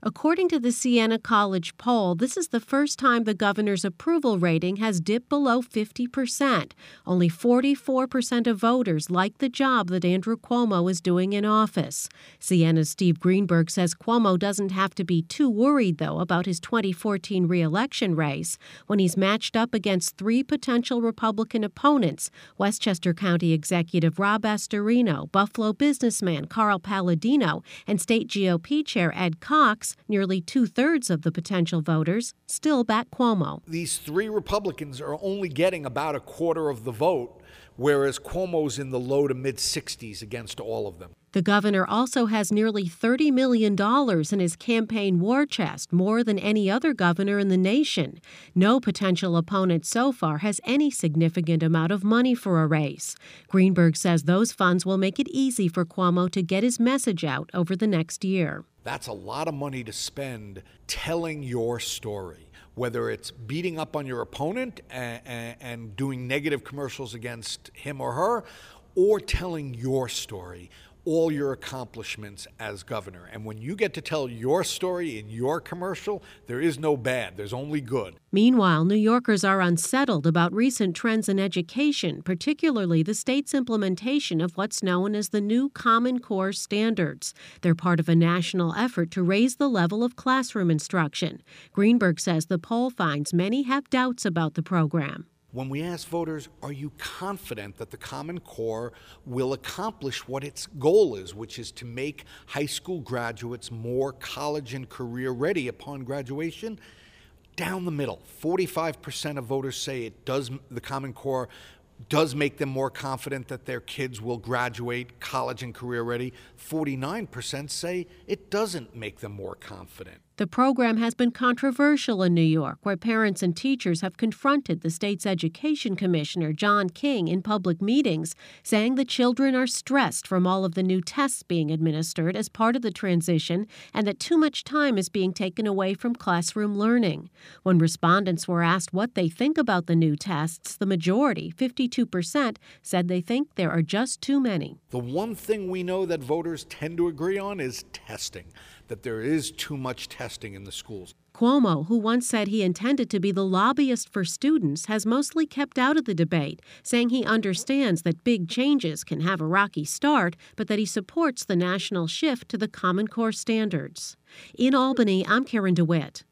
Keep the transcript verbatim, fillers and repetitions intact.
According to the Siena College poll, this is the first time the governor's approval rating has dipped below fifty percent. Only forty-four percent of voters like the job that Andrew Cuomo is doing in office. Siena's Steve Greenberg says Cuomo doesn't have to be too worried, though, about his twenty fourteen re-election race when he's matched up against three potential Republican opponents: Westchester County Executive Rob Astorino, Buffalo businessman Carl Palladino, and State G O P Chair Ed Cox. Nearly two-thirds of the potential voters still back Cuomo. These three Republicans are only getting about a quarter of the vote, whereas Cuomo's in the low to mid-sixties against all of them. The governor also has nearly thirty million dollars in his campaign war chest, more than any other governor in the nation. No potential opponent so far has any significant amount of money for a race. Greenberg says those funds will make it easy for Cuomo to get his message out over the next year. That's a lot of money to spend telling your story, whether it's beating up on your opponent and, and, and doing negative commercials against him or her, or telling your story, all your accomplishments as governor. And when you get to tell your story in your commercial, there is no bad, there's only good. Meanwhile, New Yorkers are unsettled about recent trends in education, particularly the state's implementation of what's known as the new Common Core standards. They're part of a national effort to raise the level of classroom instruction. Greenberg says the poll finds many have doubts about the program. When we ask voters, are you confident that the Common Core will accomplish what its goal is, which is to make high school graduates more college and career ready upon graduation? Down the middle, forty-five percent of voters say it does. The Common Core does make them more confident that their kids will graduate college and career ready. forty-nine percent say it doesn't make them more confident. The program has been controversial in New York, where parents and teachers have confronted the state's education commissioner, John King, in public meetings, saying the children are stressed from all of the new tests being administered as part of the transition and that too much time is being taken away from classroom learning. When respondents were asked what they think about the new tests, the majority, fifty-two percent, said they think there are just too many. The one thing we know that voters tend to agree on is testing, that there is too much testing in the schools. Cuomo, who once said he intended to be the lobbyist for students, has mostly kept out of the debate, saying he understands that big changes can have a rocky start, but that he supports the national shift to the Common Core standards. In Albany, I'm Karen DeWitt.